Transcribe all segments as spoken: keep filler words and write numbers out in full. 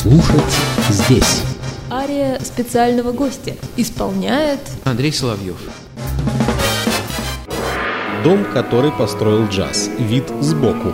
Слушать здесь. Ария специального гостя исполняет Андрей Соловьев. Дом, который построил джаз. Вид сбоку.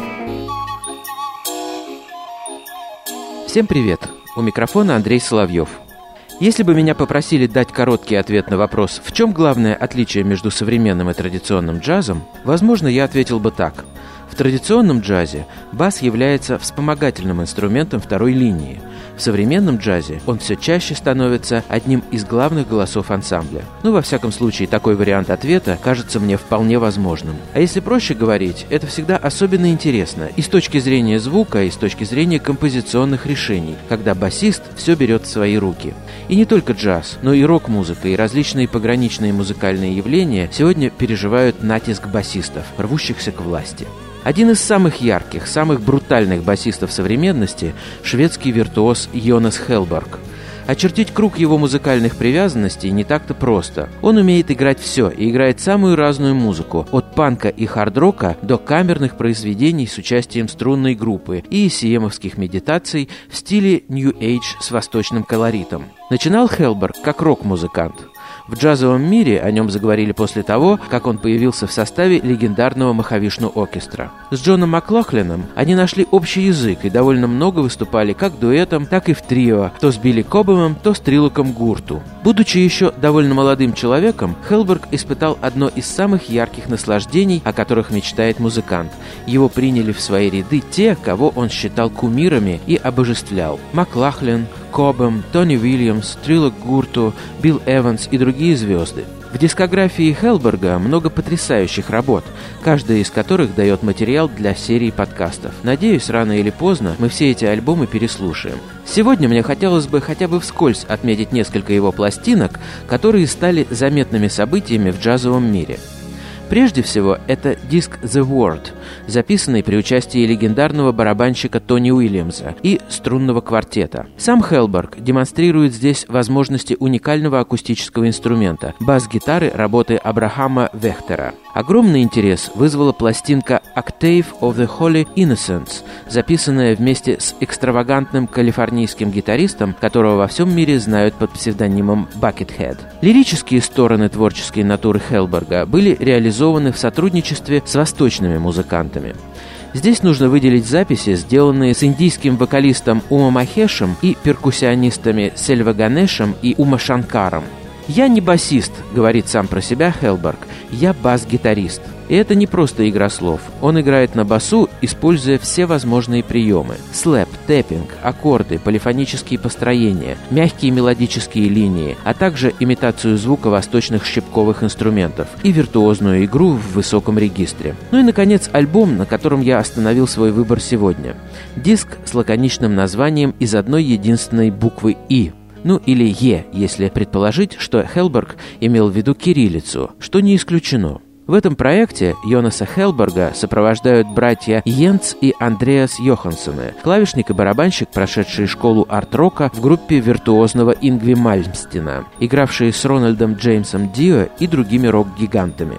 Всем привет! У микрофона Андрей Соловьев. Если бы меня попросили дать короткий ответ на вопрос, в чем главное отличие между современным и традиционным джазом, возможно, я ответил бы так. В традиционном джазе бас является вспомогательным инструментом второй линии. В современном джазе он все чаще становится одним из главных голосов ансамбля. Ну, во всяком случае, такой вариант ответа кажется мне вполне возможным. А если проще говорить, это всегда особенно интересно и с точки зрения звука, и с точки зрения композиционных решений, когда басист все берет в свои руки. И не только джаз, но и рок-музыка, и различные пограничные музыкальные явления сегодня переживают натиск басистов, рвущихся к власти. Один из самых ярких, самых брутальных басистов современности – шведский виртуоз Йонас Хеллберг. Очертить круг его музыкальных привязанностей не так-то просто. Он умеет играть все и играет самую разную музыку, от панка и хард-рока до камерных произведений с участием струнной группы и сиемовских медитаций в стиле New Age с восточным колоритом. Начинал Хеллберг как рок-музыкант. В джазовом мире о нем заговорили после того, как он появился в составе легендарного Махавишну-оркестра. С Джоном Маклахленом они нашли общий язык и довольно много выступали как дуэтом, так и в трио, то с Билли Коббемом, то с Трилоком Гурту. Будучи еще довольно молодым человеком, Хеллберг испытал одно из самых ярких наслаждений, о которых мечтает музыкант. Его приняли в свои ряды те, кого он считал кумирами и обожествлял. Маклахлен, Коббем, Тони Уильямс, Трилок Гурту, Билл Эванс и другие звезды. В дискографии Хеллберга много потрясающих работ, каждая из которых дает материал для серии подкастов. Надеюсь, рано или поздно мы все эти альбомы переслушаем. Сегодня мне хотелось бы хотя бы вскользь отметить несколько его пластинок, которые стали заметными событиями в джазовом мире. Прежде всего, это диск «The Word», записанный при участии легендарного барабанщика Тони Уильямса и струнного квартета. Сам Хеллберг демонстрирует здесь возможности уникального акустического инструмента – бас-гитары работы Абрахама Вехтера. Огромный интерес вызвала пластинка «Octave of the Holy Innocents», записанная вместе с экстравагантным калифорнийским гитаристом, которого во всем мире знают под псевдонимом Buckethead. Лирические стороны творческой натуры Хеллберга были реализованы в сотрудничестве с восточными музыкантами. Здесь нужно выделить записи, сделанные с индийским вокалистом Ума Махешем и перкуссионистами Сельва Ганешем и Ума Шанкаром. «Я не басист», — говорит сам про себя Хеллберг, — «я бас-гитарист». И это не просто игра слов. Он играет на басу, используя все возможные приемы. Слэп, тэппинг, аккорды, полифонические построения, мягкие мелодические линии, а также имитацию звука восточных щипковых инструментов и виртуозную игру в высоком регистре. Ну и, наконец, альбом, на котором я остановил свой выбор сегодня. Диск с лаконичным названием из одной единственной буквы «И». Ну или «Е», если предположить, что Хеллберг имел в виду кириллицу, что не исключено. В этом проекте Йонаса Хеллберга сопровождают братья Йенс и Андреас Йоханссоны, клавишник и барабанщик, прошедшие школу арт-рока в группе виртуозного Ингви Мальмстена, игравшие с Рональдом Джеймсом Дио и другими рок-гигантами.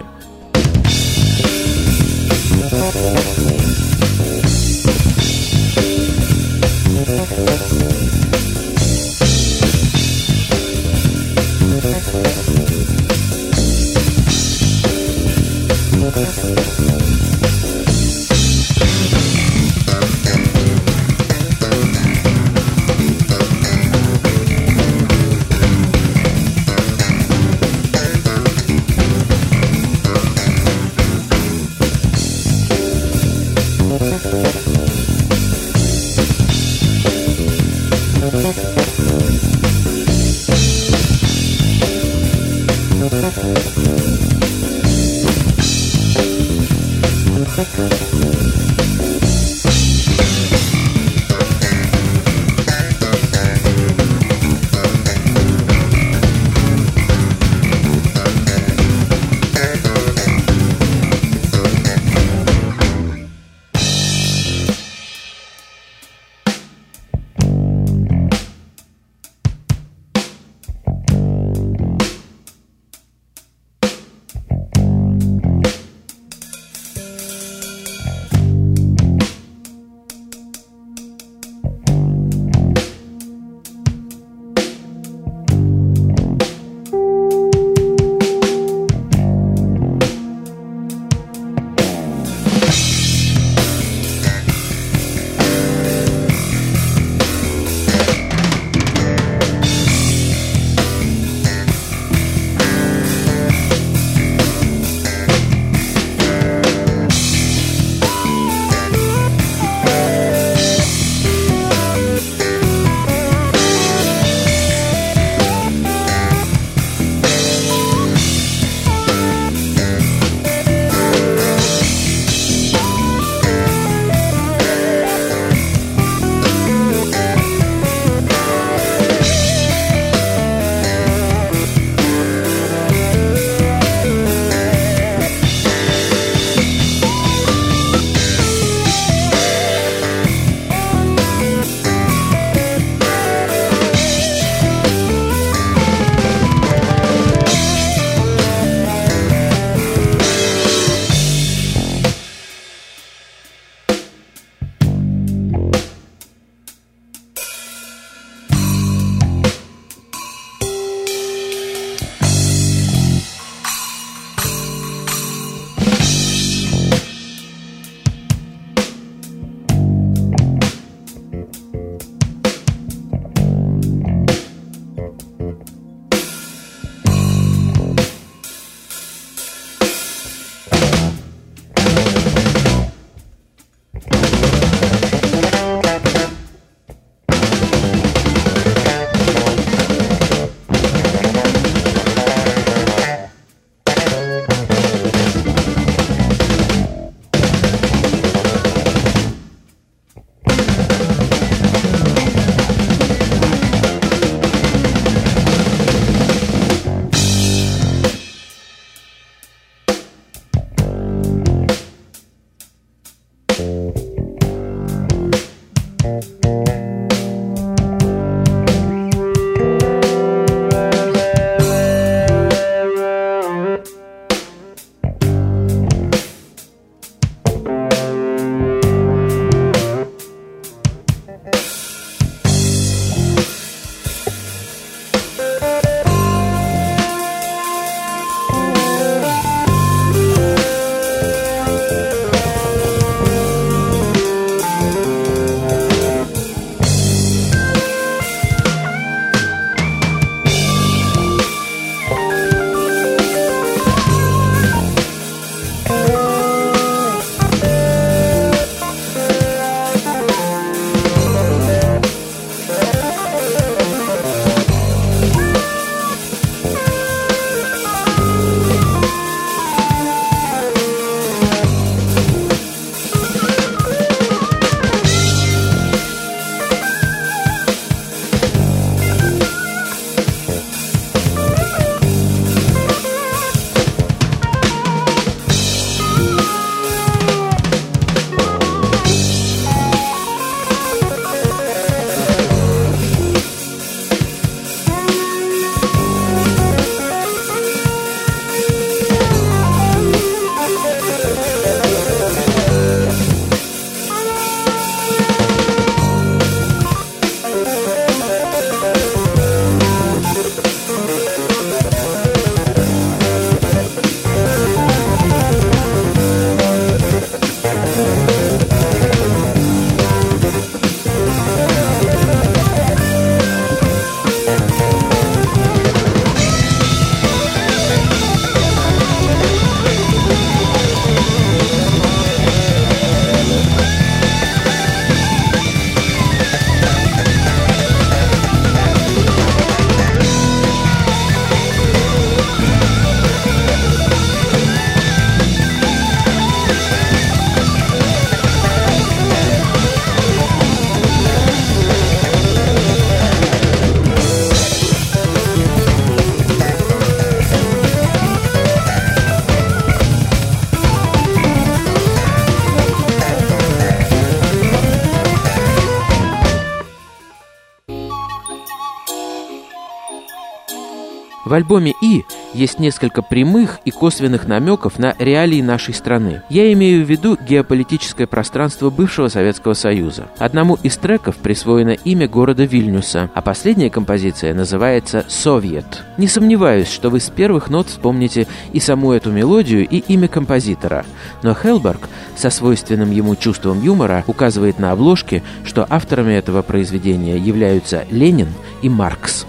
В альбоме «И» есть несколько прямых и косвенных намеков на реалии нашей страны. Я имею в виду геополитическое пространство бывшего Советского Союза. Одному из треков присвоено имя города Вильнюса, а последняя композиция называется «Совет». Не сомневаюсь, что вы с первых нот вспомните и саму эту мелодию, и имя композитора. Но Хеллберг со свойственным ему чувством юмора указывает на обложке, что авторами этого произведения являются Ленин и Маркс.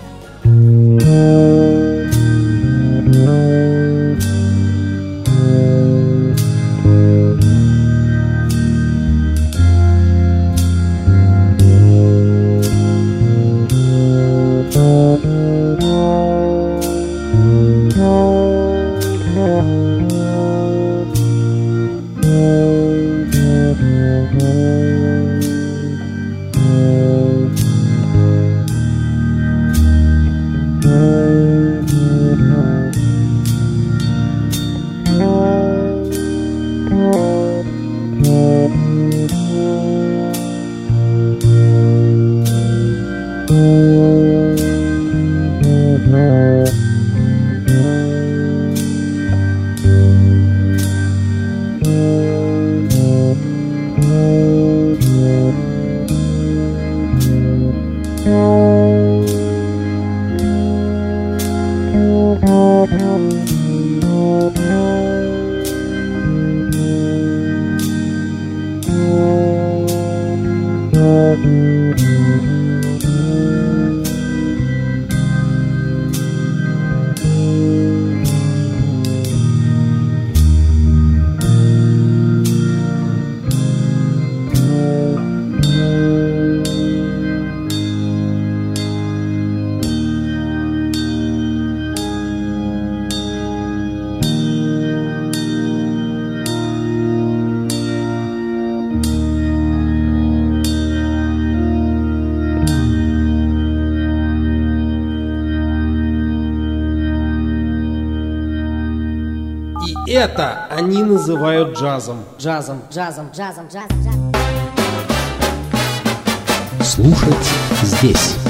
Это они называют джазом. Джазом, джазом, джазом, джазом, джазом. Слушать здесь.